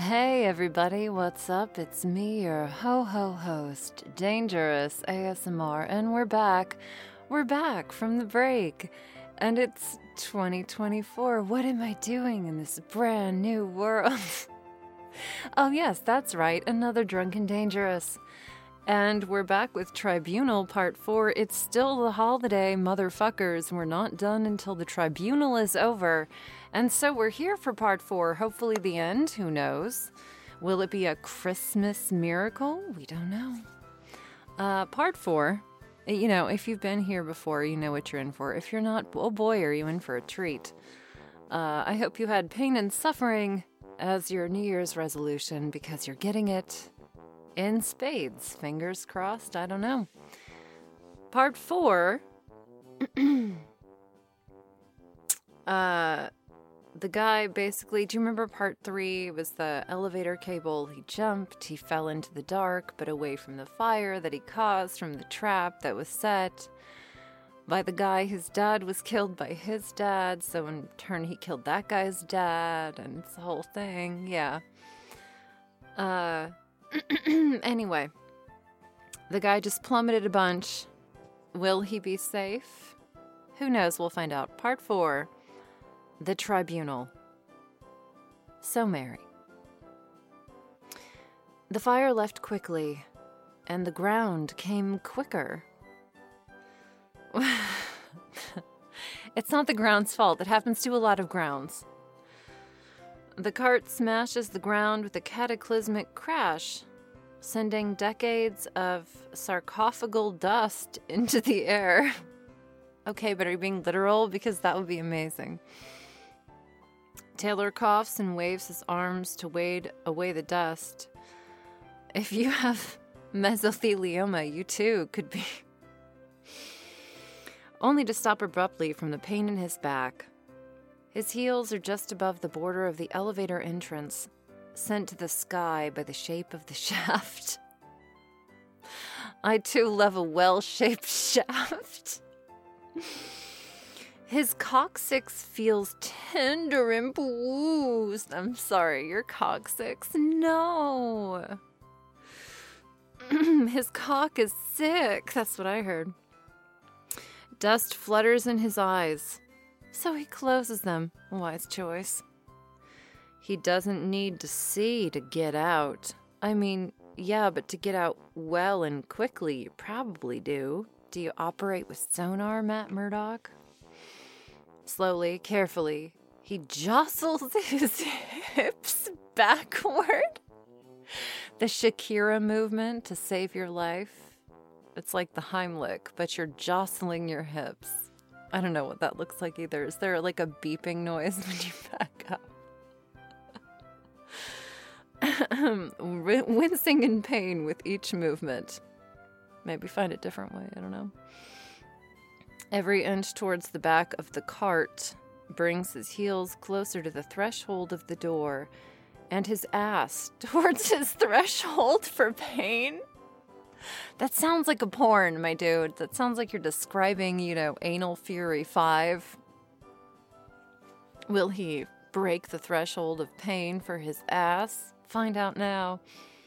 Hey everybody, what's up? It's me, your ho-ho host, Dangerous ASMR, and we're back. We're back from the break, and it's 2024. What am I doing in this brand new world? Oh yes, that's right, another Drunken Dangerous. And we're back with Tribunal Part 4. It's still the holiday, motherfuckers. We're not done until the Tribunal is over. And so we're here for Part 4. Hopefully the end. Who knows? Will it be a Christmas miracle? We don't know. Part 4. You know, if you've been here before, you know what you're in for. If you're not, oh boy, are you in for a treat. I hope you had pain and suffering as your New Year's resolution because you're getting it in spades. Fingers crossed, I don't know. Part 4. The guy basically, do you remember part 3? It was the elevator cable. He jumped, he fell into the dark, but away from the fire that he caused from the trap that was set by the guy whose dad was killed by his dad. So in turn, he killed that guy's dad, and it's the whole thing. Yeah. Anyway, the guy just plummeted a bunch. Will he be safe? Who knows? We'll find out. Part 4. The Tribunal. So Mary. The fire left quickly, and the ground came quicker. It's not the ground's fault. It happens to a lot of grounds. The cart smashes the ground with a cataclysmic crash, sending decades of sarcophagal dust into the air. Okay, but are you being literal? Because that would be amazing. Taylor coughs and waves his arms to wade away the dust. If you have mesothelioma, you too could be. Only to stop abruptly from the pain in his back. His heels are just above the border of the elevator entrance, sent to the sky by the shape of the shaft. I too love a well-shaped shaft. His coccyx feels tender and bruised. I'm sorry, your coccyx? No. His cock is sick. That's what I heard. Dust flutters in his eyes, so he closes them. Wise choice. He doesn't need to see to get out. I mean, yeah, but to get out well and quickly, you probably do. Do you operate with sonar, Matt Murdock? Slowly, carefully, he jostles his hips backward. The Shakira movement to save your life. It's like the Heimlich, but you're jostling your hips. I don't know what that looks like either. Is there like a beeping noise when you back up? Wincing in pain with each movement. Maybe find a different way, I don't know. Every inch towards the back of the cart brings his heels closer to the threshold of the door, and his ass towards his threshold for pain. That sounds like a porn, my dude. That sounds like you're describing, Anal Fury 5. Will he break the threshold of pain for his ass? Find out now.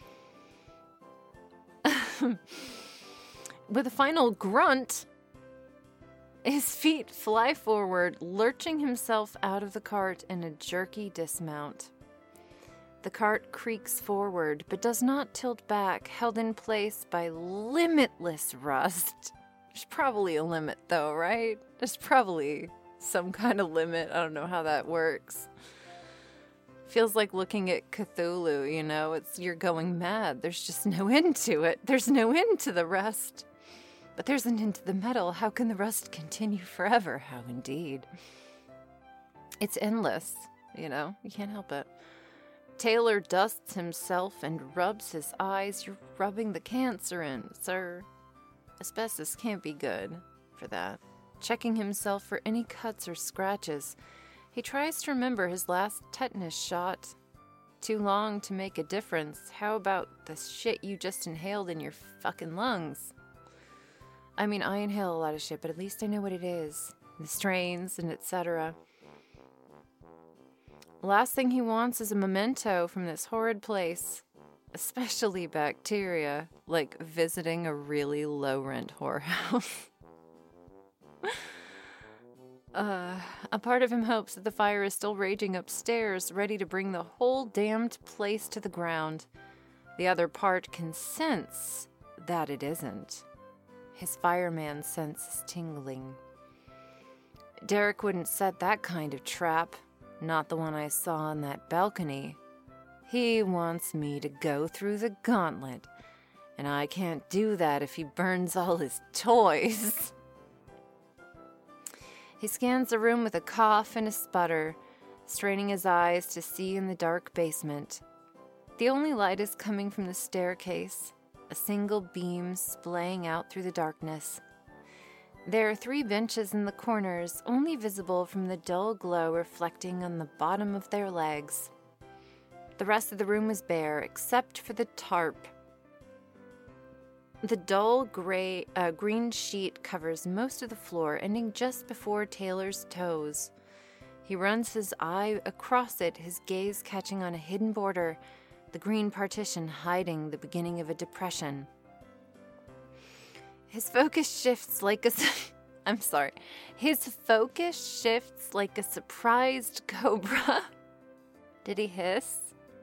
With a final grunt, his feet fly forward, lurching himself out of the cart in a jerky dismount. The cart creaks forward, but does not tilt back, held in place by limitless rust. There's probably a limit, though, right? There's probably some kind of limit. I don't know how that works. Feels like looking at Cthulhu, you're going mad. There's just no end to it. There's no end to the rust. But there's an end to the metal. How can the rust continue forever? How indeed. It's endless, you can't help it. Taylor dusts himself and rubs his eyes. You're rubbing the cancer in, sir. Asbestos can't be good for that. Checking himself for any cuts or scratches. He tries to remember his last tetanus shot. Too long to make a difference. How about the shit you just inhaled in your fucking lungs? I mean, I inhale a lot of shit, but at least I know what it is. The strains and etc. Last thing he wants is a memento from this horrid place, especially bacteria, like visiting a really low-rent whorehouse. A part of him hopes that the fire is still raging upstairs, ready to bring the whole damned place to the ground. The other part can sense that it isn't. His fireman sense is tingling. Derek wouldn't set that kind of trap, not the one I saw on that balcony. He wants me to go through the gauntlet, and I can't do that if he burns all his toys. He scans the room with a cough and a sputter, straining his eyes to see in the dark basement. The only light is coming from the staircase, a single beam splaying out through the darkness. There are 3 benches in the corners, only visible from the dull glow reflecting on the bottom of their legs. The rest of the room is bare, except for the tarp. The dull green sheet covers most of the floor, ending just before Taylor's toes. He runs his eye across it, his gaze catching on a hidden border, the green partition hiding the beginning of a depression. His focus shifts like a surprised cobra. Did he hiss?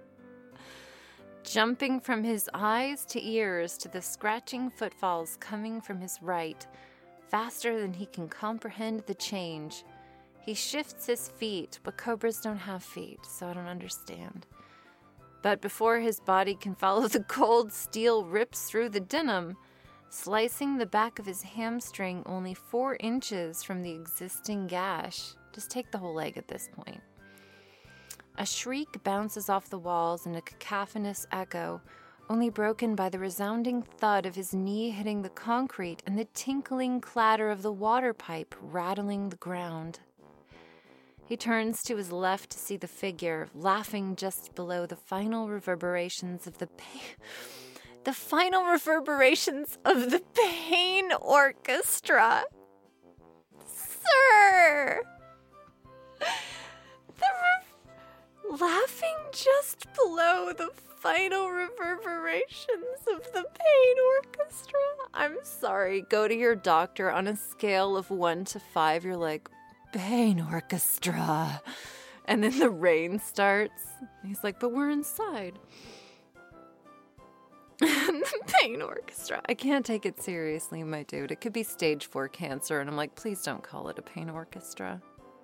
Jumping from his eyes to ears to the scratching footfalls coming from his right, faster than he can comprehend the change. He shifts his feet, but cobras don't have feet, so I don't understand. But before his body can follow, the cold steel rips through the denim, slicing the back of his hamstring only 4 inches from the existing gash. Just take the whole leg at this point. A shriek bounces off the walls in a cacophonous echo, only broken by the resounding thud of his knee hitting the concrete and the tinkling clatter of the water pipe rattling the ground. He turns to his left to see the figure, laughing just below the final reverberations of the Pain Orchestra. Sir! Laughing just below the final reverberations of the Pain Orchestra. I'm sorry, go to your doctor. On a scale of 1 to 5, you're like, Pain Orchestra. And then the rain starts. He's like, but we're inside. The Pain Orchestra. I can't take it seriously, my dude. It could be stage 4 cancer. And I'm like, please don't call it a Pain Orchestra.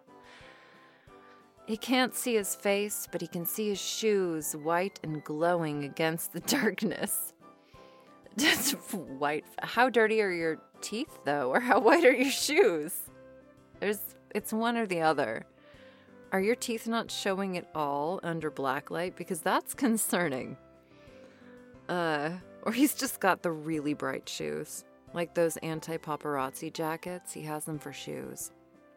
He can't see his face, but he can see his shoes, white and glowing against the darkness. Just white. How dirty are your teeth, though? Or how white are your shoes? It's one or the other. Are your teeth not showing at all under black light? Because that's concerning. Or he's just got the really bright shoes. Like those anti-paparazzi jackets. He has them for shoes.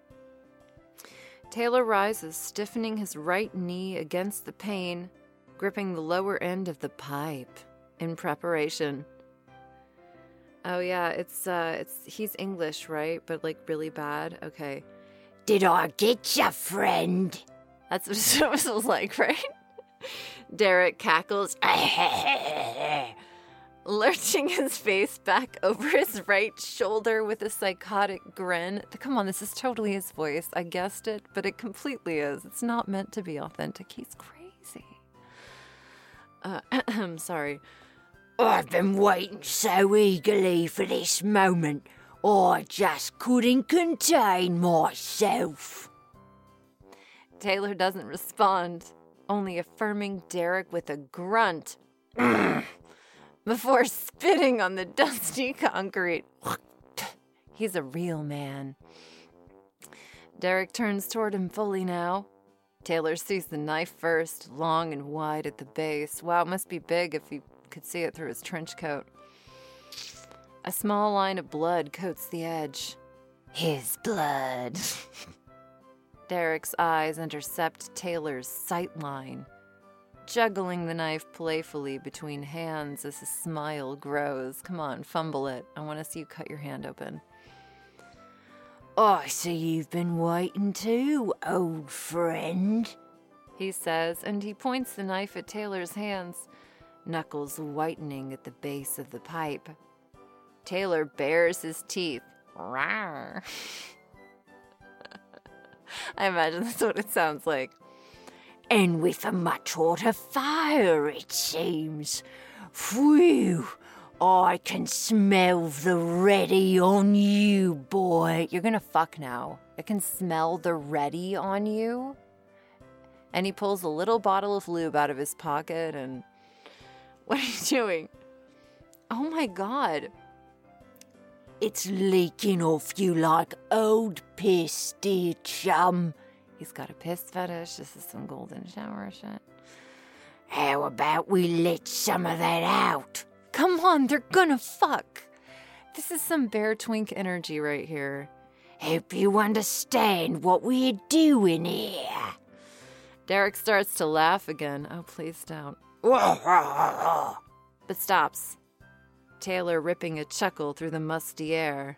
Taylor rises, stiffening his right knee against the pane, gripping the lower end of the pipe in preparation. Oh yeah, he's English, right? But like really bad. Okay. Did I get ya, friend? That's what it was like, right? Derek cackles, lurching his face back over his right shoulder with a psychotic grin. Come on, this is totally his voice. I guessed it, but it completely is. It's not meant to be authentic. He's crazy. Sorry. I've been waiting so eagerly for this moment. I just couldn't contain myself. Taylor doesn't respond, only affirming Derek with a grunt. Before spitting on the dusty concrete. He's a real man. Derek turns toward him fully now. Taylor sees the knife first, long and wide at the base. Wow, it must be big if he could see it through his trench coat. A small line of blood coats the edge. His blood. Derek's eyes intercept Taylor's sight line, juggling the knife playfully between hands as his smile grows. Come on, fumble it. I want to see you cut your hand open. I see you've been waiting too, old friend. he says, and he points the knife at Taylor's hands, knuckles whitening at the base of the pipe. Taylor bares his teeth. Rawr. I imagine that's what it sounds like. And with a much hotter fire, it seems. Phew, I can smell the ready on you, boy. You're gonna fuck now. I can smell the ready on you. And he pulls a little bottle of lube out of his pocket and... What are you doing? Oh my God. It's leaking off you like old piss, dear chum. He's got a piss fetish. This is some golden shower shit. How about we let some of that out? Come on, they're gonna fuck. This is some bear twink energy right here. Hope you understand what we're doing here. Derek starts to laugh again. Oh, please don't. But stops. Taylor ripping a chuckle through the musty air.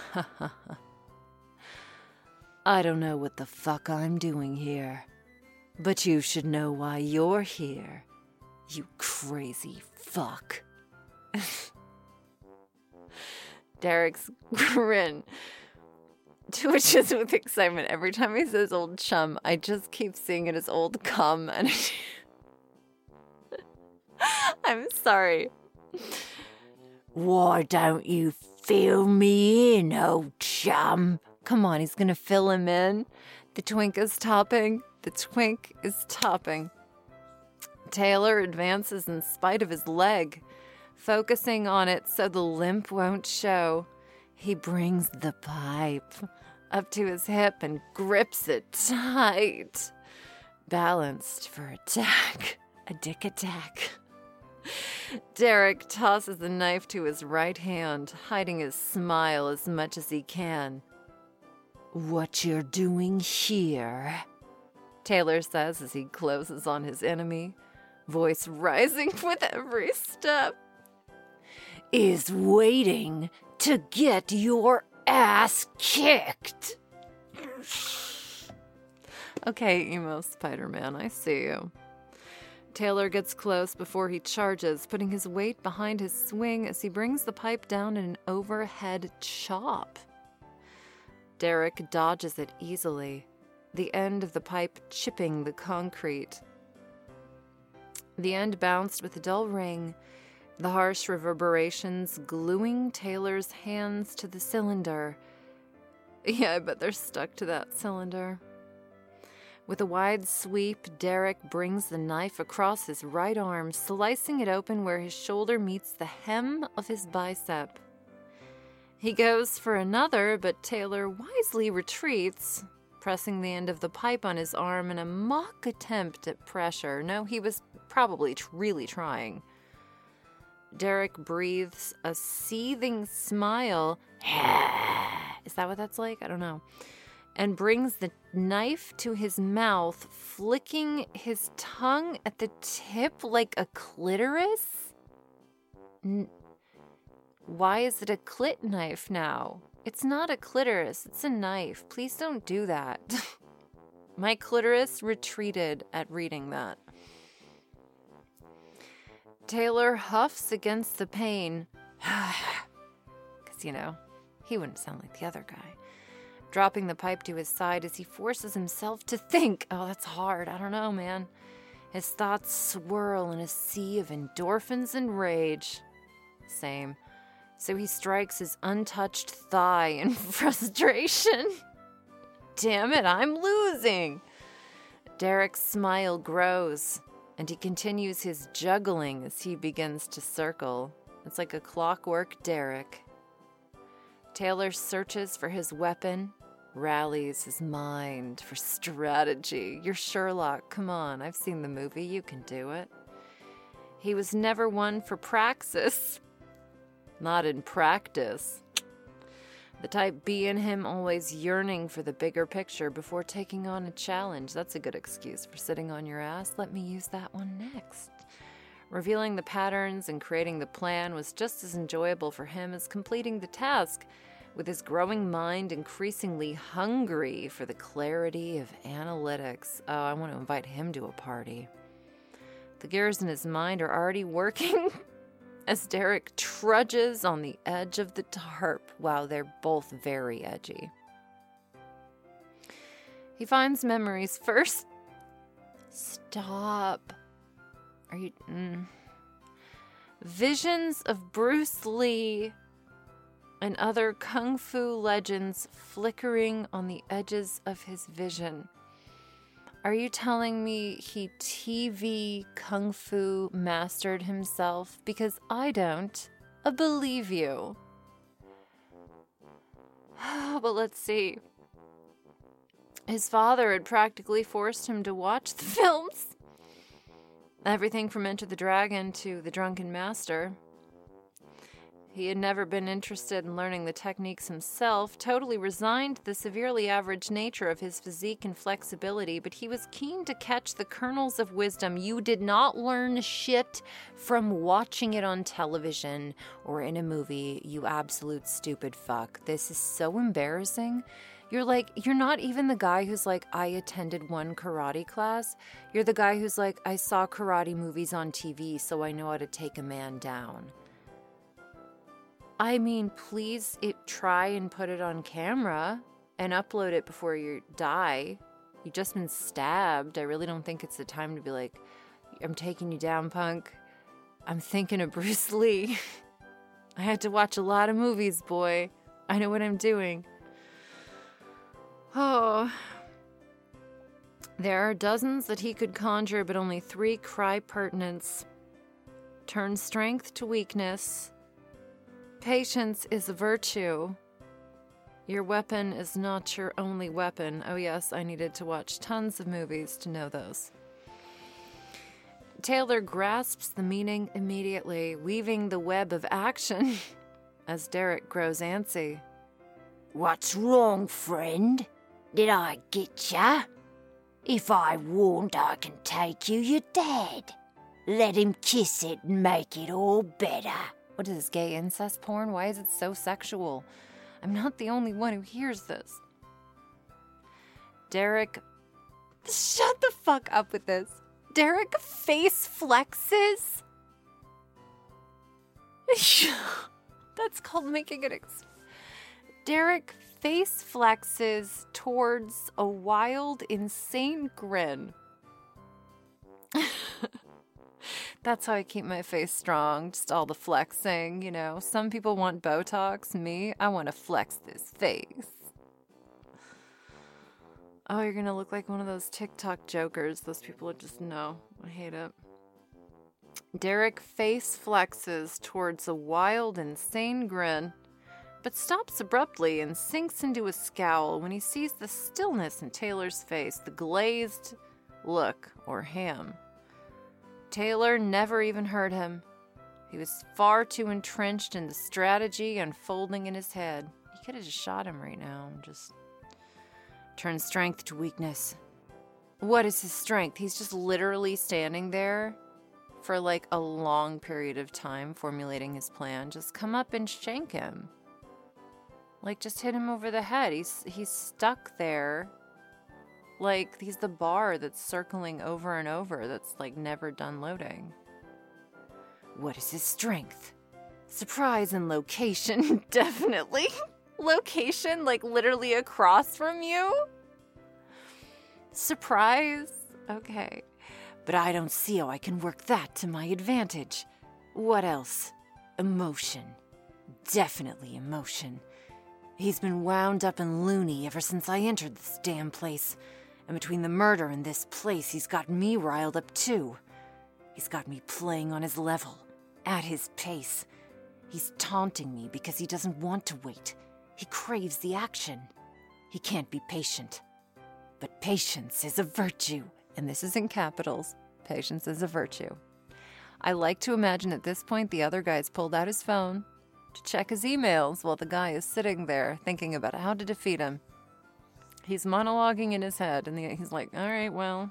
I don't know what the fuck I'm doing here, but you should know why you're here, you crazy fuck. Derek's grin twitches with excitement. Every time he says old chum, I just keep seeing it as old cum, and I'm sorry. Why don't you fill me in, old chum? Come on, he's gonna fill him in. The twink is topping. The twink is topping. Taylor advances in spite of his leg, focusing on it so the limp won't show. He brings the pipe up to his hip and grips it tight, balanced for attack, a dick attack. Derek tosses the knife to his right hand, hiding his smile as much as he can. What you're doing here, Taylor says as he closes on his enemy, voice rising with every step, is waiting to get your ass kicked. Okay, emo Spider-Man, I see you. Taylor gets close before he charges, putting his weight behind his swing as he brings the pipe down in an overhead chop. Derek dodges it easily, the end of the pipe chipping the concrete. The end bounced with a dull ring, the harsh reverberations gluing Taylor's hands to the cylinder. Yeah, I bet they're stuck to that cylinder. With a wide sweep, Derek brings the knife across his right arm, slicing it open where his shoulder meets the hem of his bicep. He goes for another, but Taylor wisely retreats, pressing the end of the pipe on his arm in a mock attempt at pressure. No, he was probably really trying. Derek breathes a seething smile. Is that what that's like? I don't know. And brings the knife to his mouth, flicking his tongue at the tip like a clitoris? Why is it a clit knife now? It's not a clitoris, it's a knife. Please don't do that. My clitoris retreated at reading that. Taylor huffs against the pain. Because, he wouldn't sound like the other guy. Dropping the pipe to his side as he forces himself to think. Oh, that's hard. I don't know, man. His thoughts swirl in a sea of endorphins and rage. Same. So he strikes his untouched thigh in frustration. Damn it, I'm losing. Derek's smile grows, and he continues his juggling as he begins to circle. It's like a clockwork Derek. Taylor searches for his weapon, rallies his mind for strategy. You're Sherlock, come on, I've seen the movie, you can do it. He was never one for praxis. Not in practice. The type B in him always yearning for the bigger picture before taking on a challenge. That's a good excuse for sitting on your ass. Let me use that one next. Revealing the patterns and creating the plan was just as enjoyable for him as completing the task, with his growing mind increasingly hungry for the clarity of analytics. Oh, I want to invite him to a party. The gears in his mind are already working as Derek trudges on the edge of the tarp. Wow, they're both very edgy. He finds memories first. Stop. Are you... Visions of Bruce Lee and other kung fu legends flickering on the edges of his vision. Are you telling me he TV kung fu mastered himself? Because I don't believe you. But let's see. His father had practically forced him to watch the films. Everything from Enter the Dragon to The Drunken Master. He had never been interested in learning the techniques himself, totally resigned to the severely average nature of his physique and flexibility, but he was keen to catch the kernels of wisdom. You did not learn shit from watching it on television or in a movie, you absolute stupid fuck. This is so embarrassing. You're not even the guy who's like, I attended one karate class. You're the guy who's like, I saw karate movies on TV, so I know how to take a man down. I mean, please try and put it on camera and upload it before you die. You've just been stabbed. I really don't think it's the time to be like, I'm taking you down, punk. I'm thinking of Bruce Lee. I had to watch a lot of movies, boy. I know what I'm doing. Oh. There are dozens that he could conjure, but only 3 cry pertinence. Turn strength to weakness. Patience is a virtue. Your weapon is not your only weapon. Oh yes, I needed to watch tons of movies to know those. Taylor grasps the meaning immediately, weaving the web of action as Derek grows antsy. What's wrong, friend? Did I get ya? If I warned I can take you, you're dead. Let him kiss it and make it all better. What is this, gay incest porn? Why is it so sexual? I'm not the only one who hears this. Derek... Shut the fuck up with this. Derek face flexes? That's called making it... Derek face flexes towards a wild, insane grin. That's how I keep my face strong, just all the flexing, you know. Some people want Botox. Me, I want to flex this face. Oh, you're going to look like one of those TikTok jokers. Those people would just know. I hate it. Derek face flexes towards a wild, insane grin, but stops abruptly and sinks into a scowl when he sees the stillness in Taylor's face, the glazed look, or ham. Taylor never even heard him. He was far too entrenched in the strategy unfolding in his head. He could have just shot him right now and just turned strength to weakness. What is his strength? He's just literally standing there for like a long period of time formulating his plan. Just come up and shank him. Like, just hit him over the head. He's stuck there. Like, he's the bar that's circling over and over that's, like, never done loading. What is his strength? Surprise and location, definitely. Location, like, literally across from you? Surprise? Okay. But I don't see how I can work that to my advantage. What else? Emotion. Definitely emotion. He's been wound up and loony ever since I entered this damn place. And between the murder and this place, he's got me riled up too. He's got me playing on his level, at his pace. He's taunting me because he doesn't want to wait. He craves the action. He can't be patient. But patience is a virtue. And this is in capitals. Patience is a virtue. I like to imagine at this point the other guy's pulled out his phone to check his emails while the guy is sitting there thinking about how to defeat him. He's monologuing in his head, and he's like, all right, well,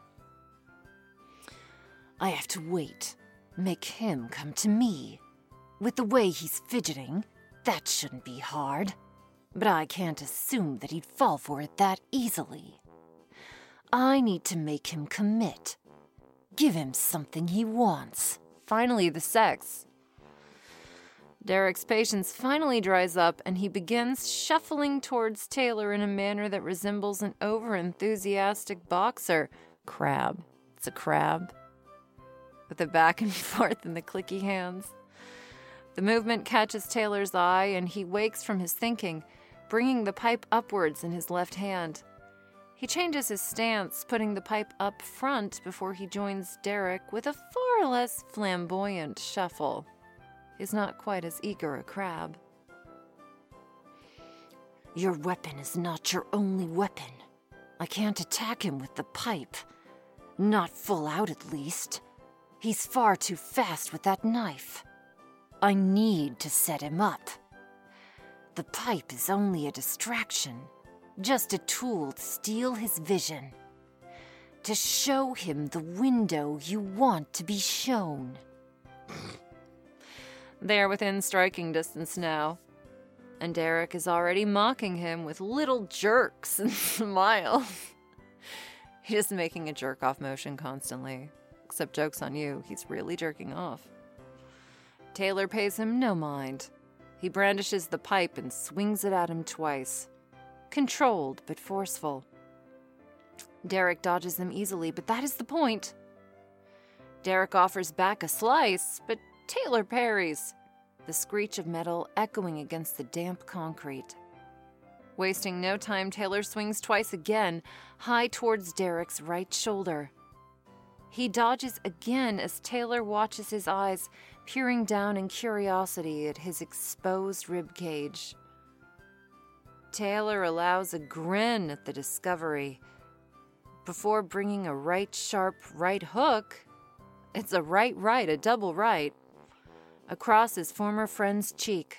I have to wait. Make him come to me. With the way he's fidgeting, that shouldn't be hard. but I can't assume that he'd fall for it that easily. I need to make him commit. Give him something he wants. Finally, the sex. Derek's patience finally dries up, and he begins shuffling towards Taylor in a manner that resembles an over-enthusiastic boxer. Crab. It's a crab. With the back and forth in the clicky hands. The movement catches Taylor's eye, and he wakes from his thinking, bringing the pipe upwards in his left hand. He changes his stance, putting the pipe up front before he joins Derek with a far less flamboyant shuffle. He's not quite as eager a crab. Your weapon is not your only weapon. I can't attack him with the pipe. Not full out, at least. He's far too fast with that knife. I need to set him up. The pipe is only a distraction, just a tool to steal his vision, to show him the window you want to be shown. They are within striking distance now, and Derek is already mocking him with little jerks and smiles. He's just making a jerk-off motion constantly. Except joke's on you, he's really jerking off. Taylor pays him no mind. He brandishes the pipe and swings it at him twice. Controlled, but forceful. Derek dodges them easily, but that is the point. Derek offers back a slice, but Taylor parries, the screech of metal echoing against the damp concrete. Wasting no time, Taylor swings twice again, high towards Derek's right shoulder. He dodges again as Taylor watches his eyes, peering down in curiosity at his exposed ribcage. Taylor allows a grin at the discovery. Before bringing a right sharp right hook, it's a right, a double right, across his former friend's cheek.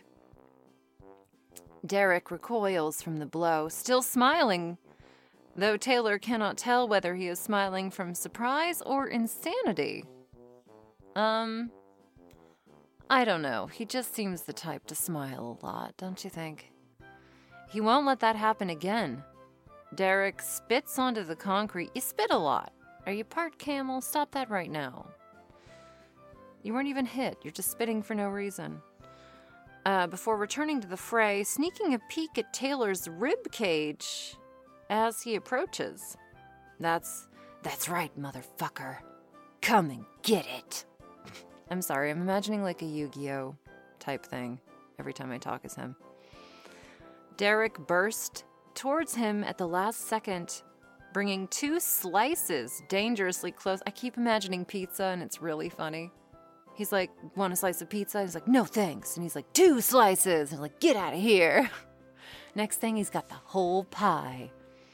Derek recoils from the blow, still smiling, though Taylor cannot tell whether he is smiling from surprise or insanity. I don't know. He just seems the type to smile a lot, don't you think? He won't let that happen again. Derek spits onto the concrete. You spit a lot. Are you part camel? Stop that right now. You weren't even hit. You're just spitting for no reason. Before returning to the fray, sneaking a peek at Taylor's rib cage as he approaches. That's right, motherfucker. Come and get it. I'm sorry, I'm imagining like a Yu-Gi-Oh type thing every time I talk as him. Derek burst towards him at the last second, bringing 2 slices dangerously close. I keep imagining pizza, and it's really funny. He's like, want a slice of pizza? He's like, no thanks. And he's like, 2 slices. And I'm like, get out of here. Next thing, he's got the whole pie.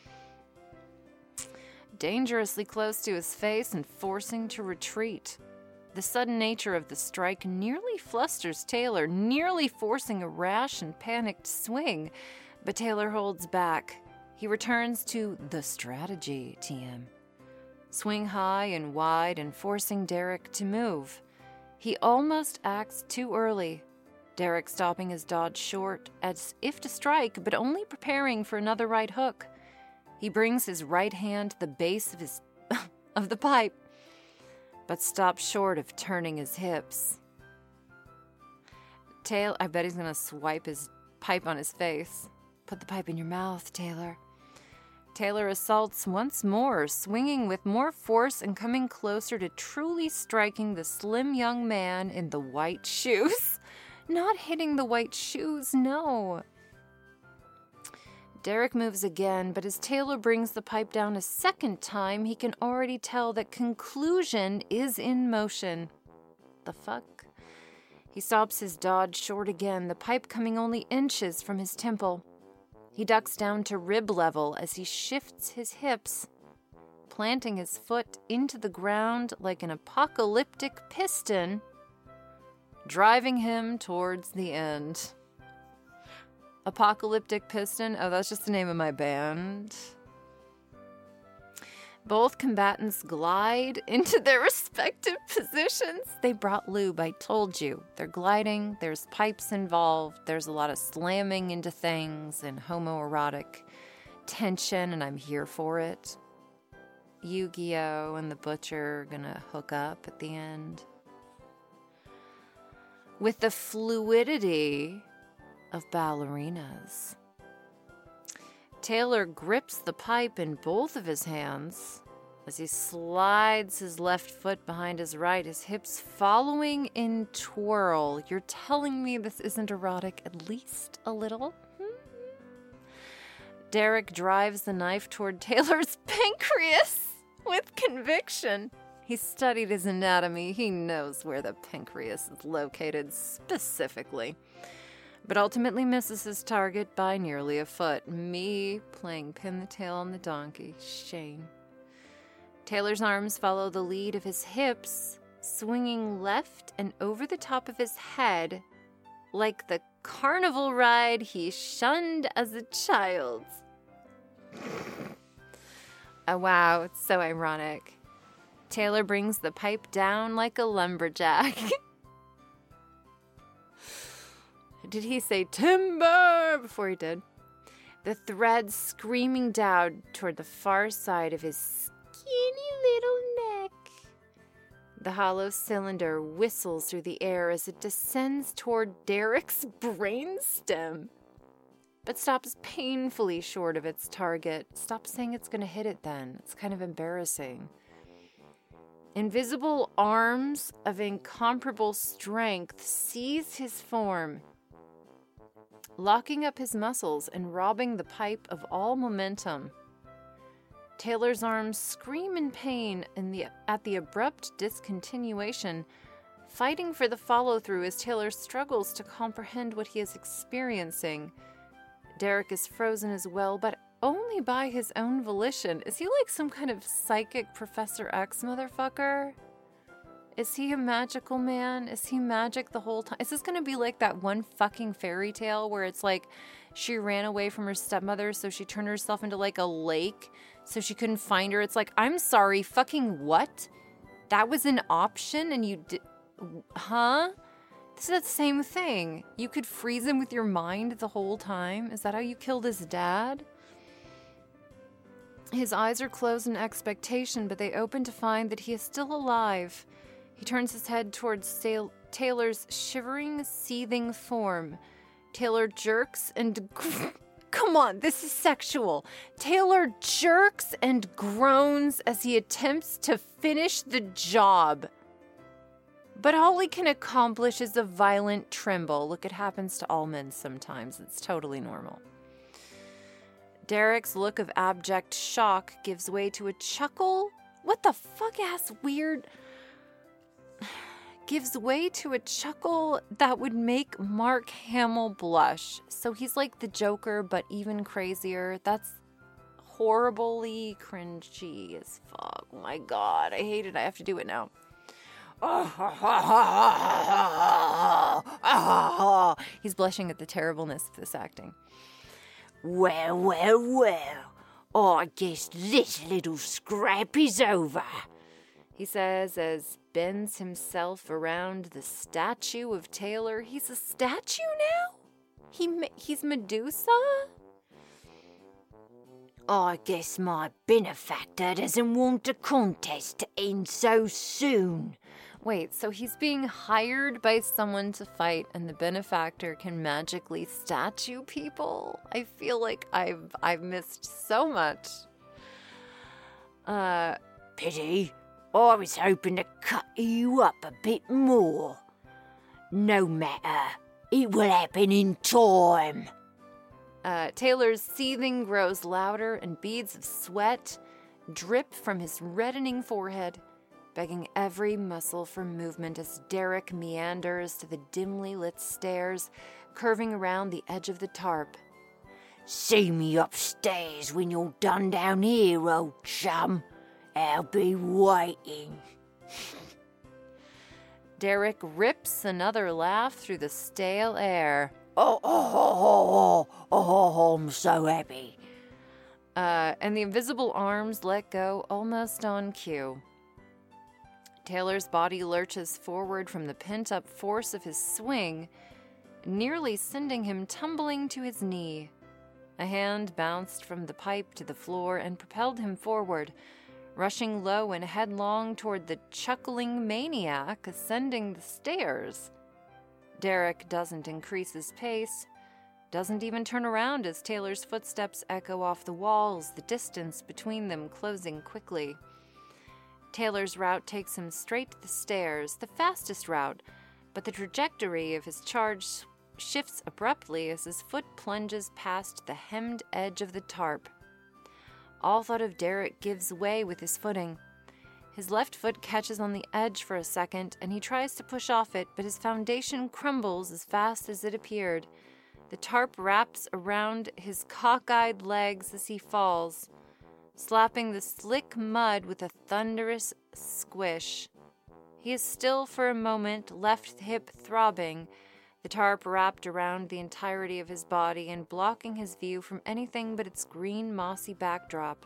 Dangerously close to his face and forcing to retreat. The sudden nature of the strike nearly flusters Taylor, nearly forcing a rash and panicked swing. But Taylor holds back. He returns to the strategy, TM. Swing high and wide and forcing Derek to move. He almost acts too early. Derek stopping his dodge short, as if to strike, but only preparing for another right hook. He brings his right hand to the base of his of the pipe, but stops short of turning his hips. I bet he's gonna swipe his pipe on his face. Put the pipe in your mouth, Taylor. Taylor assaults once more, swinging with more force and coming closer to truly striking the slim young man in the white shoes. Not hitting the white shoes, no. Derek moves again, but as Taylor brings the pipe down a second time, he can already tell that conclusion is in motion. The fuck? He stops his dodge short again, the pipe coming only inches from his temple. He ducks down to rib level as he shifts his hips, planting his foot into the ground like an apocalyptic piston, driving him towards the end. Apocalyptic Piston? Oh, that's just the name of my band. Both combatants glide into their respective positions. They brought lube, I told you. They're gliding, there's pipes involved, there's a lot of slamming into things and homoerotic tension, and I'm here for it. Yu-Gi-Oh! And the Butcher are gonna hook up at the end. With the fluidity of ballerinas. Taylor grips the pipe in both of his hands as he slides his left foot behind his right, his hips following in twirl. You're telling me this isn't erotic at least a little? Derek drives the knife toward Taylor's pancreas with conviction. He studied his anatomy. He knows where the pancreas is located specifically, but ultimately misses his target by nearly a foot. Me playing pin the tail on the donkey. Shame. Taylor's arms follow the lead of his hips, swinging left and over the top of his head like the carnival ride he shunned as a child. Oh, wow, it's so ironic. Taylor brings the pipe down like a lumberjack. Did he say timber before he did? The thread screaming down toward the far side of his skinny little neck. The hollow cylinder whistles through the air as it descends toward Derek's brainstem, but stops painfully short of its target. Stop saying it's going to hit it then. It's kind of embarrassing. Invisible arms of incomparable strength seize his form, locking up his muscles and robbing the pipe of all momentum. Taylor's arms scream in pain at the abrupt discontinuation, fighting for the follow-through as Taylor struggles to comprehend what he is experiencing. Derek is frozen as well, but only by his own volition. Is he like some kind of psychic Professor X motherfucker? Is he a magical man? Is he magic the whole time? Is this going to be like that one fucking fairy tale where it's like she ran away from her stepmother, so she turned herself into like a lake so she couldn't find her? It's like, I'm sorry, fucking what? That was an option and you did... Huh? This is the same thing. You could freeze him with your mind the whole time? Is that how you killed his dad? His eyes are closed in expectation, but they open to find that he is still alive. He turns his head towards Taylor's shivering, seething form. Taylor jerks and... Come on, this is sexual. Taylor jerks and groans as he attempts to finish the job. But all he can accomplish is a violent tremble. Look, it happens to all men sometimes. It's totally normal. Derek's look of abject shock gives way to a chuckle. What the fuck-ass weird... Gives way to a chuckle that would make Mark Hamill blush. So he's like the Joker, but even crazier. That's horribly cringy as fuck. Oh my god, I hate it. I have to do it now. He's blushing at the terribleness of this acting. Well, well, well. I guess this little scrap is over, he says as bends himself around the statue of Taylor. He's a statue now? He's Medusa? I guess my benefactor doesn't want the contest to end so soon. Wait, so he's being hired by someone to fight and the benefactor can magically statue people? I feel like I've missed so much. Pity. I was hoping to cut you up a bit more. No matter. It will happen in time. Taylor's seething grows louder and beads of sweat drip from his reddening forehead, begging every muscle for movement as Derek meanders to the dimly lit stairs, curving around the edge of the tarp. See me upstairs when you're done down here, old chum. I'll be waiting. Derek rips another laugh through the stale air. I'm so happy. and the invisible arms let go almost on cue. Taylor's body lurches forward from the pent-up force of his swing, nearly sending him tumbling to his knee. A hand bounced from the pipe to the floor and propelled him forward, rushing low and headlong toward the chuckling maniac ascending the stairs. Derek doesn't increase his pace, doesn't even turn around as Taylor's footsteps echo off the walls, the distance between them closing quickly. Taylor's route takes him straight to the stairs, the fastest route, but the trajectory of his charge shifts abruptly as his foot plunges past the hemmed edge of the tarp. All thought of Derek gives way with his footing. His left foot catches on the edge for a second, and he tries to push off it, but his foundation crumbles as fast as it appeared. The tarp wraps around his cockeyed legs as he falls, slapping the slick mud with a thunderous squish. He is still for a moment, left hip throbbing, the tarp wrapped around the entirety of his body and blocking his view from anything but its green, mossy backdrop.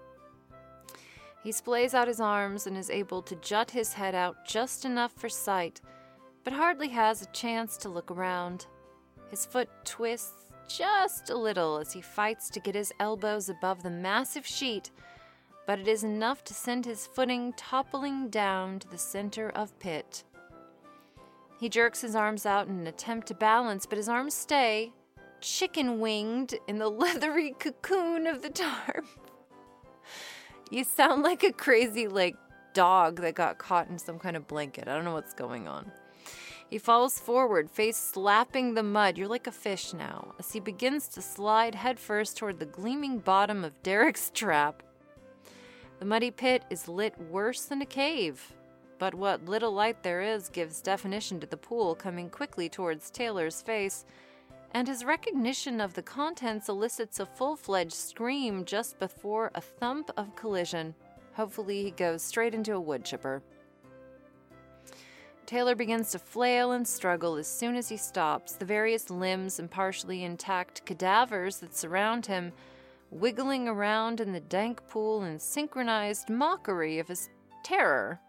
He splays out his arms and is able to jut his head out just enough for sight, but hardly has a chance to look around. His foot twists just a little as he fights to get his elbows above the massive sheet, but it is enough to send his footing toppling down to the center of pit. He jerks his arms out in an attempt to balance, but his arms stay, chicken-winged in the leathery cocoon of the tarp. You sound like a crazy, dog that got caught in some kind of blanket. I don't know what's going on. He falls forward, face slapping the mud. You're like a fish now, as he begins to slide headfirst toward the gleaming bottom of Derek's trap. The muddy pit is lit worse than a cave, but what little light there is gives definition to the pool coming quickly towards Taylor's face, and his recognition of the contents elicits a full-fledged scream just before a thump of collision. Hopefully he goes straight into a wood chipper. Taylor begins to flail and struggle as soon as he stops, the various limbs and partially intact cadavers that surround him wiggling around in the dank pool in synchronized mockery of his terror.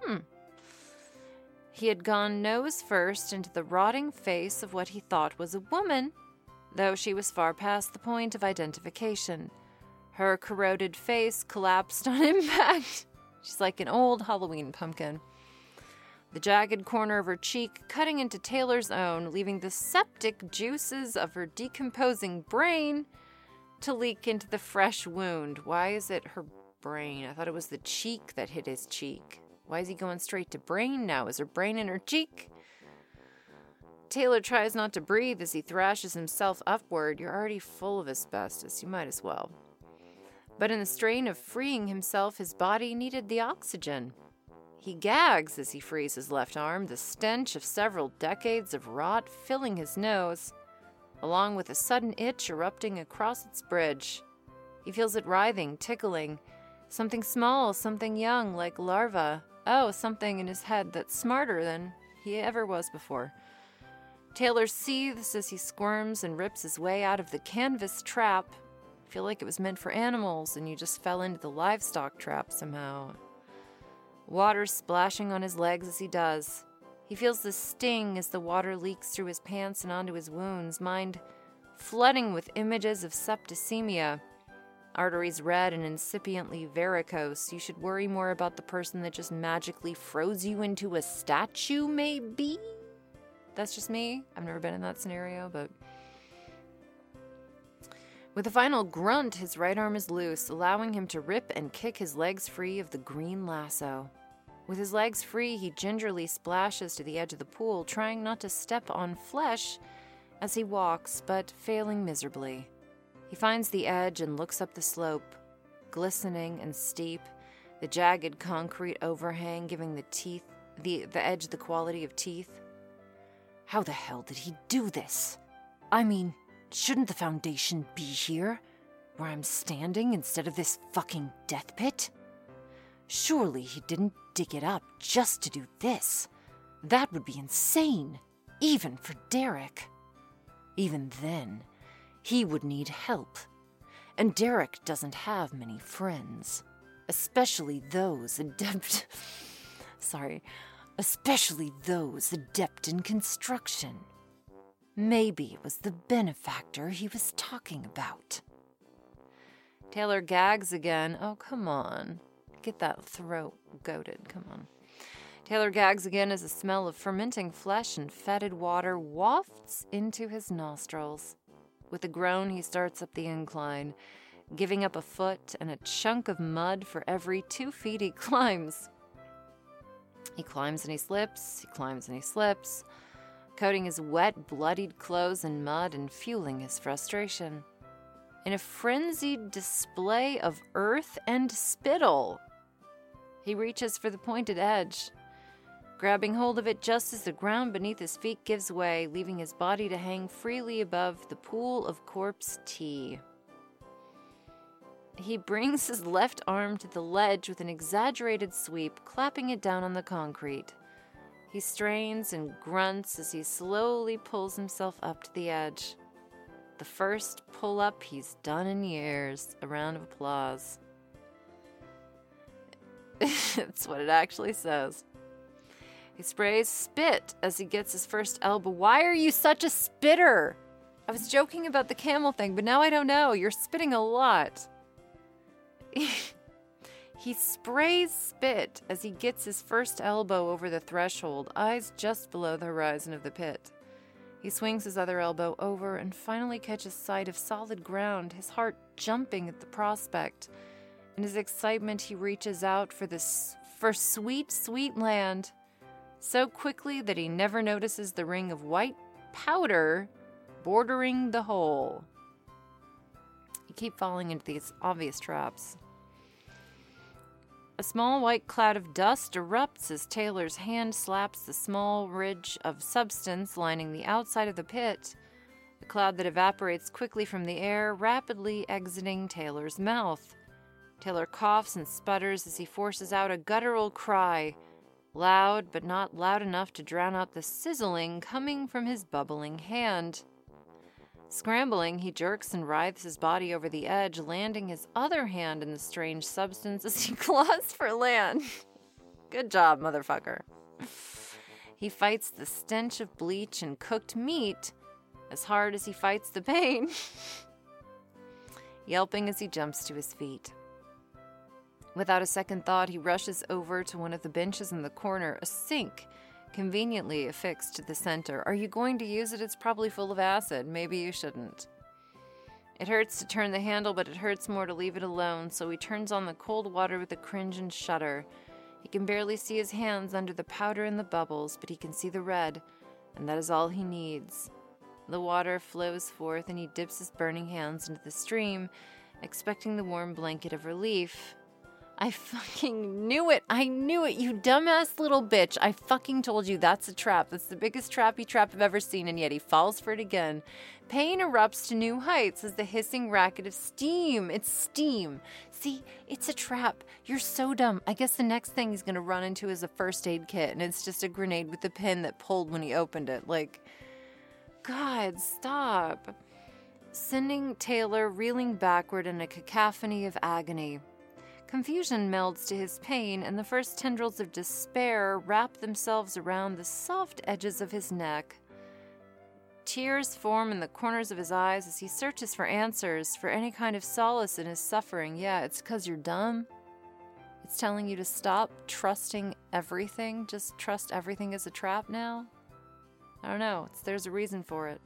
He had gone nose first into the rotting face of what he thought was a woman, though she was far past the point of identification. Her corroded face collapsed on impact. She's like an old Halloween pumpkin. The jagged corner of her cheek cutting into Taylor's own, leaving the septic juices of her decomposing brain to leak into the fresh wound. Why is it her brain? I thought it was the cheek that hit his cheek. Why is he going straight to brain now? Is her brain in her cheek? Taylor tries not to breathe as he thrashes himself upward. You're already full of asbestos. You might as well. But in the strain of freeing himself, his body needed the oxygen. He gags as he frees his left arm, the stench of several decades of rot filling his nose, along with a sudden itch erupting across its bridge. He feels it writhing, tickling. Something small, something young, like larva. Oh, something in his head that's smarter than he ever was before. Taylor seethes as he squirms and rips his way out of the canvas trap. I feel like it was meant for animals and you just fell into the livestock trap somehow. Water splashing on his legs as he does. He feels the sting as the water leaks through his pants and onto his wounds, mind flooding with images of septicemia. Arteries red and incipiently varicose. You should worry more about the person that just magically froze you into a statue, maybe? That's just me. I've never been in that scenario, but... With a final grunt, his right arm is loose, allowing him to rip and kick his legs free of the green lasso. With his legs free, he gingerly splashes to the edge of the pool, trying not to step on flesh as he walks, but failing miserably. He finds the edge and looks up the slope, glistening and steep, the jagged concrete overhang giving the edge the quality of teeth. How the hell did he do this? I mean, shouldn't the foundation be here, where I'm standing instead of this fucking death pit? Surely he didn't dig it up just to do this. That would be insane, even for Derek. Even then, he would need help. And Derek doesn't have many friends, especially those adept in construction. Maybe it was the benefactor he was talking about. Taylor gags again. Oh, come on. Get that throat goated. Come on. Taylor gags again as the smell of fermenting flesh and fetid water wafts into his nostrils. With a groan, he starts up the incline, giving up a foot and a chunk of mud for every 2 feet he climbs. He climbs and he slips, coating his wet, bloodied clothes in mud and fueling his frustration. In a frenzied display of earth and spittle, he reaches for the pointed edge, grabbing hold of it just as the ground beneath his feet gives way, leaving his body to hang freely above the pool of corpse tea. He brings his left arm to the ledge with an exaggerated sweep, clapping it down on the concrete. He strains and grunts as he slowly pulls himself up to the edge. The first pull-up he's done in years. A round of applause. That's what it actually says. He sprays spit as he gets his first elbow. Why are you such a spitter? I was joking about the camel thing, but now I don't know. You're spitting a lot. He sprays spit as he gets his first elbow over the threshold, eyes just below the horizon of the pit. He swings his other elbow over and finally catches sight of solid ground, his heart jumping at the prospect. In his excitement, he reaches out for sweet, sweet land, so quickly that he never notices the ring of white powder bordering the hole. You keep falling into these obvious traps. A small white cloud of dust erupts as Taylor's hand slaps the small ridge of substance lining the outside of the pit, a cloud that evaporates quickly from the air, rapidly exiting Taylor's mouth. Taylor coughs and sputters as he forces out a guttural cry, loud but not loud enough to drown out the sizzling coming from his bubbling hand. Scrambling, he jerks and writhes his body over the edge, landing his other hand in the strange substance as he claws for land. Good job, motherfucker. He fights the stench of bleach and cooked meat as hard as he fights the pain, yelping as he jumps to his feet. Without a second thought, he rushes over to one of the benches in the corner, a sink conveniently affixed to the center. Are you going to use it? It's probably full of acid. Maybe you shouldn't. It hurts to turn the handle, but it hurts more to leave it alone, so he turns on the cold water with a cringe and shudder. He can barely see his hands under the powder and the bubbles, but he can see the red, and that is all he needs. The water flows forth, and he dips his burning hands into the stream, expecting the warm blanket of relief. I fucking knew it. I knew it, you dumbass little bitch. I fucking told you that's a trap. That's the biggest trappy trap I've ever seen, and yet he falls for it again. Pain erupts to new heights as the hissing racket of steam. It's steam. See, it's a trap. You're so dumb. I guess the next thing he's going to run into is a first aid kit, and it's just a grenade with the pin that pulled when he opened it. Like, God, stop. Sending Taylor reeling backward in a cacophony of agony. Confusion melds to his pain, and the first tendrils of despair wrap themselves around the soft edges of his neck. Tears form in the corners of his eyes as he searches for answers, for any kind of solace in his suffering. Yeah, it's 'cause you're dumb. It's telling you to stop trusting everything. Just trust everything as a trap now. I don't know. There's a reason for it.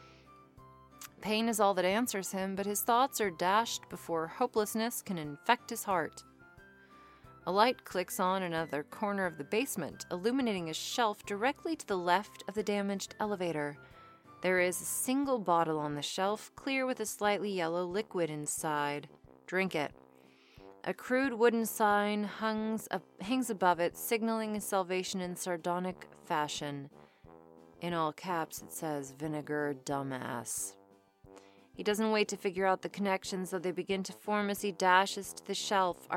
Pain is all that answers him, but his thoughts are dashed before hopelessness can infect his heart. A light clicks on another corner of the basement, illuminating a shelf directly to the left of the damaged elevator. There is a single bottle on the shelf, clear with a slightly yellow liquid inside. Drink it. A crude wooden sign hangs above it, signaling his salvation in sardonic fashion. In all caps, it says, "Vinegar, dumbass." He doesn't wait to figure out the connections, though they begin to form as he dashes to the shelf.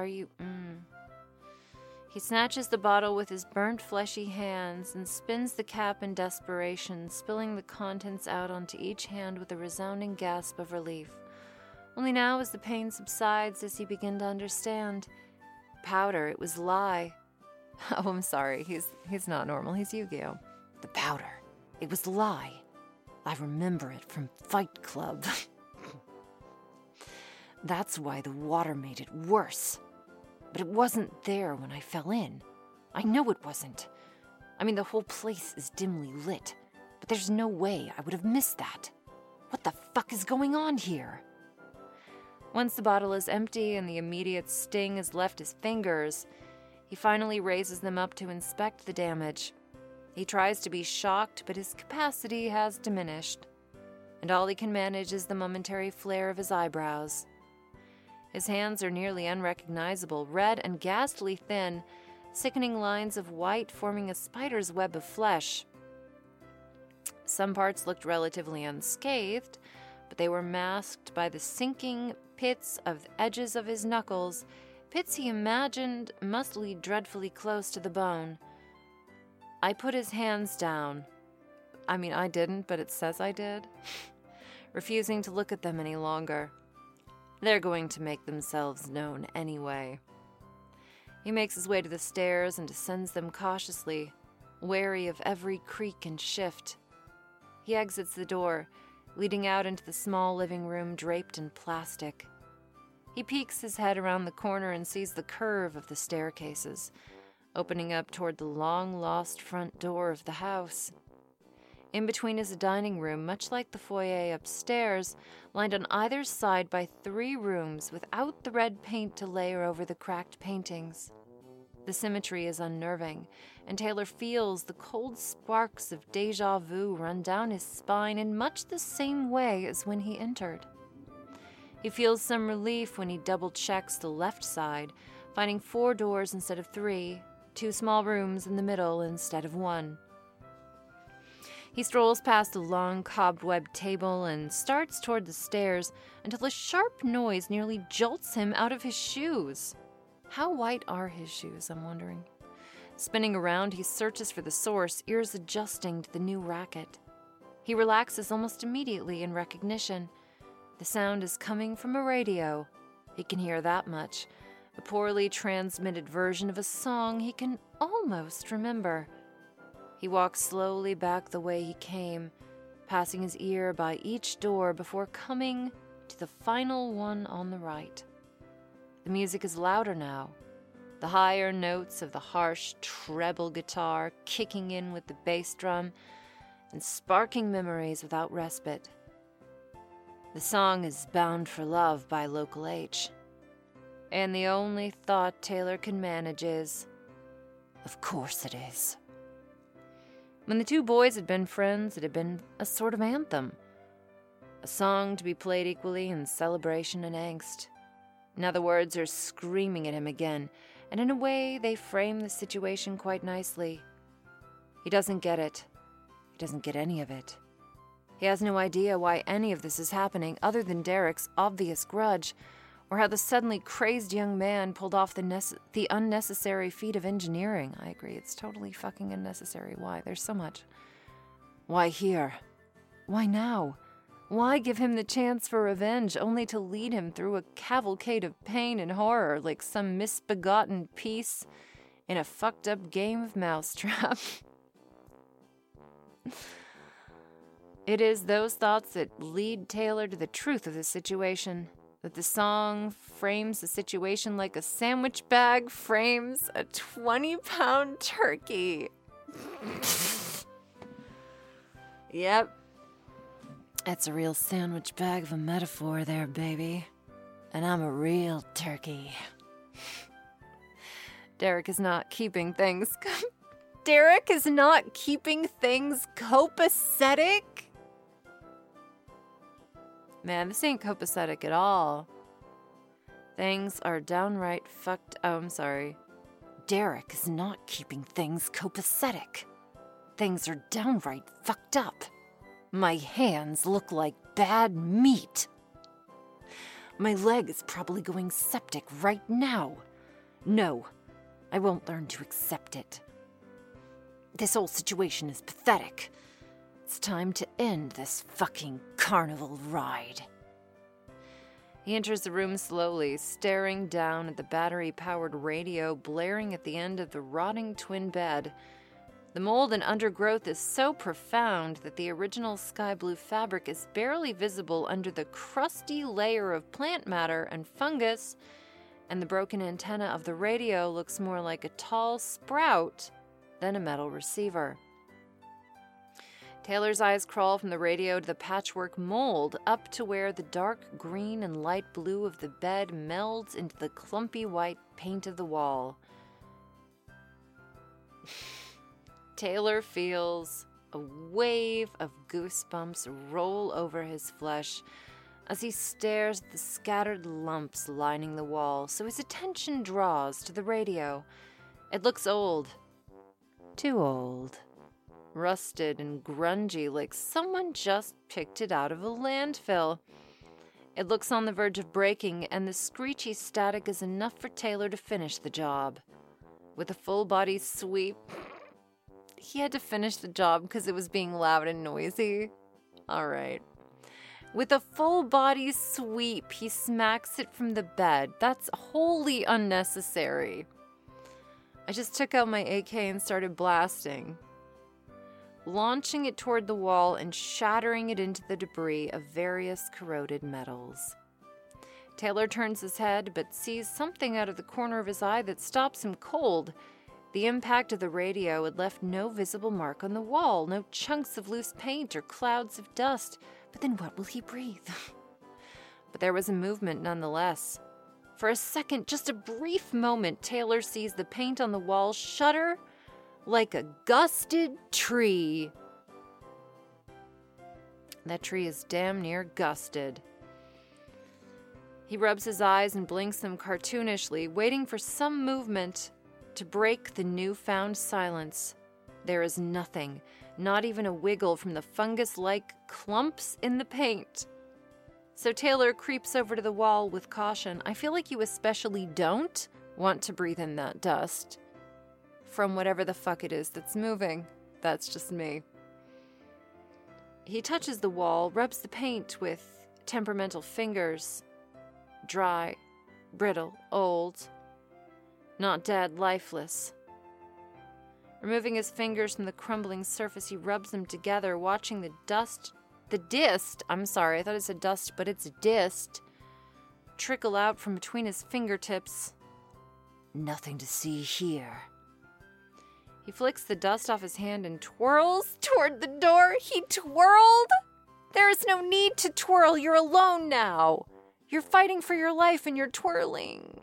He snatches the bottle with his burnt, fleshy hands and spins the cap in desperation, spilling the contents out onto each hand with a resounding gasp of relief. Only now, as the pain subsides, does he begin to understand. Powder, it was lie. Oh, I'm sorry, he's not normal, he's Yu-Gi-Oh! The powder, it was lie. I remember it from Fight Club. That's why the water made it worse. But it wasn't there when I fell in. I know it wasn't. I mean, the whole place is dimly lit, but there's no way I would have missed that. What the fuck is going on here? Once the bottle is empty and the immediate sting has left his fingers, he finally raises them up to inspect the damage. He tries to be shocked, but his capacity has diminished, and all he can manage is the momentary flare of his eyebrows. His hands are nearly unrecognizable, red and ghastly thin, sickening lines of white forming a spider's web of flesh. Some parts looked relatively unscathed, but they were masked by the sinking pits of the edges of his knuckles, pits he imagined must lead dreadfully close to the bone. I put his hands down. I mean, I didn't, but it says I did. Refusing to look at them any longer. They're going to make themselves known anyway. He makes his way to the stairs and descends them cautiously, wary of every creak and shift. He exits the door, leading out into the small living room draped in plastic. He peeks his head around the corner and sees the curve of the staircases, opening up toward the long-lost front door of the house. In between is a dining room, much like the foyer upstairs, lined on either side by 3 rooms without the red paint to layer over the cracked paintings. The symmetry is unnerving, and Taylor feels the cold sparks of déjà vu run down his spine in much the same way as when he entered. He feels some relief when he double-checks the left side, finding 4 doors instead of 3, 2 small rooms in the middle instead of 1. He strolls past a long cobweb table and starts toward the stairs until a sharp noise nearly jolts him out of his shoes. How white are his shoes, I'm wondering. Spinning around, he searches for the source, ears adjusting to the new racket. He relaxes almost immediately in recognition. The sound is coming from a radio. He can hear that much. A poorly transmitted version of a song he can almost remember. He walks slowly back the way he came, passing his ear by each door before coming to the final one on the right. The music is louder now, the higher notes of the harsh treble guitar kicking in with the bass drum and sparking memories without respite. The song is Bound for Love by Local H, and the only thought Taylor can manage is, of course it is. When the 2 boys had been friends, it had been a sort of anthem, a song to be played equally in celebration and angst. Now the words are screaming at him again, and in a way they frame the situation quite nicely. He doesn't get it. He doesn't get any of it. He has no idea why any of this is happening other than Derek's obvious grudge, or how the suddenly crazed young man pulled off the unnecessary feat of engineering. I agree, it's totally fucking unnecessary. Why? There's so much. Why here? Why now? Why give him the chance for revenge, only to lead him through a cavalcade of pain and horror like some misbegotten piece in a fucked-up game of mousetrap? It is those thoughts that lead Taylor to the truth of the situation. That the song frames the situation like a sandwich bag frames a 20-pound turkey. Yep. It's a real sandwich bag of a metaphor there, baby. And I'm a real turkey. Derek is not keeping things... Derek is not keeping things copacetic? Man, this ain't copacetic at all. Things are downright fucked. Oh, I'm sorry. Derek is not keeping things copacetic. Things are downright fucked up. My hands look like bad meat. My leg is probably going septic right now. No, I won't learn to accept it. This whole situation is pathetic. It's time to end this fucking carnival ride. He enters the room slowly, staring down at the battery-powered radio blaring at the end of the rotting twin bed. The mold and undergrowth is so profound that the original sky blue fabric is barely visible under the crusty layer of plant matter and fungus, and the broken antenna of the radio looks more like a tall sprout than a metal receiver. Taylor's eyes crawl from the radio to the patchwork mold, up to where the dark green and light blue of the bed melds into the clumpy white paint of the wall. Taylor feels a wave of goosebumps roll over his flesh as he stares at the scattered lumps lining the wall, so his attention draws to the radio. It looks old. Too old. Rusted and grungy, like someone just picked it out of a landfill. It looks on the verge of breaking, and the screechy static is enough for Taylor to finish the job. With a full-body sweep... He had to finish the job because it was being loud and noisy. All right. With a full-body sweep, he smacks it from the bed. That's wholly unnecessary. I just took out my AK and started blasting, launching it toward the wall and shattering it into the debris of various corroded metals. Taylor turns his head, but sees something out of the corner of his eye that stops him cold. The impact of the radio had left no visible mark on the wall, no chunks of loose paint or clouds of dust. But then what will he breathe? But there was a movement nonetheless. For a second, just a brief moment, Taylor sees the paint on the wall shudder like a gusted tree. That tree is damn near gusted. He rubs his eyes and blinks them cartoonishly, waiting for some movement to break the newfound silence. There is nothing, not even a wiggle from the fungus-like clumps in the paint. So Taylor creeps over to the wall with caution. I feel like you especially don't want to breathe in that dust from whatever the fuck it is that's moving. That's just me. He touches the wall, rubs the paint with temperamental fingers. Dry, brittle, old. Not dead, lifeless. Removing his fingers from the crumbling surface, he rubs them together, watching the dist, I'm sorry, I thought it said dust, but it's dist, trickle out from between his fingertips. Nothing to see here. He flicks the dust off his hand and twirls toward the door. He twirled? There is no need to twirl. You're alone now. You're fighting for your life and you're twirling.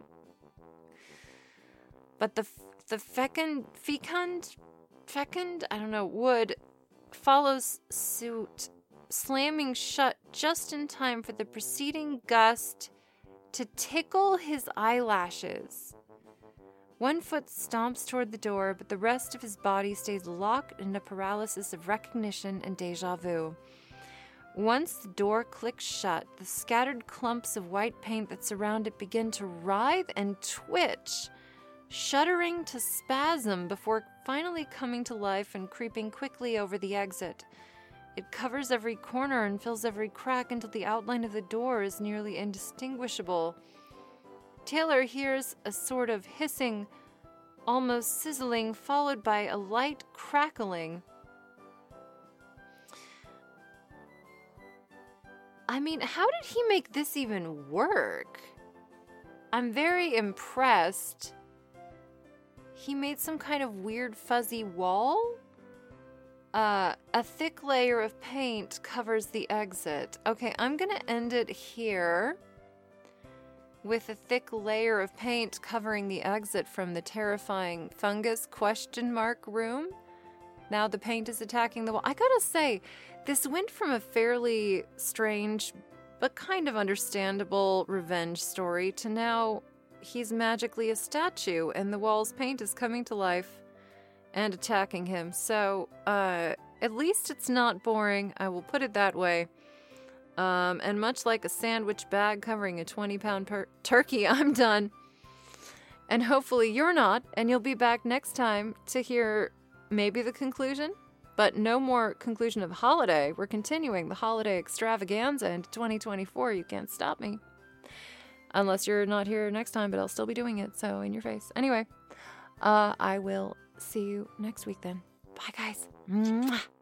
But the fecund, I don't know, wood follows suit, slamming shut just in time for the preceding gust to tickle his eyelashes. One foot stomps toward the door, but the rest of his body stays locked in a paralysis of recognition and déjà vu. Once the door clicks shut, the scattered clumps of white paint that surround it begin to writhe and twitch, shuddering to spasm before finally coming to life and creeping quickly over the exit. It covers every corner and fills every crack until the outline of the door is nearly indistinguishable. Taylor hears a sort of hissing, almost sizzling, followed by a light crackling. I mean, how did he make this even work? I'm very impressed. He made some kind of weird fuzzy wall? A thick layer of paint covers the exit. Okay, I'm gonna end it here with a thick layer of paint covering the exit from the terrifying fungus ? Room. Now the paint is attacking the wall. I gotta say, this went from a fairly strange but kind of understandable revenge story to now he's magically a statue and the wall's paint is coming to life and attacking him. So, at least it's not boring. I will put it that way. And much like a sandwich bag covering a 20-pound turkey, I'm done. And hopefully you're not, and you'll be back next time to hear maybe the conclusion, but no more conclusion of Holiday. We're continuing the holiday extravaganza into 2024. You can't stop me. Unless you're not here next time, but I'll still be doing it. So in your face. Anyway, I will see you next week then. Bye, guys. Mwah.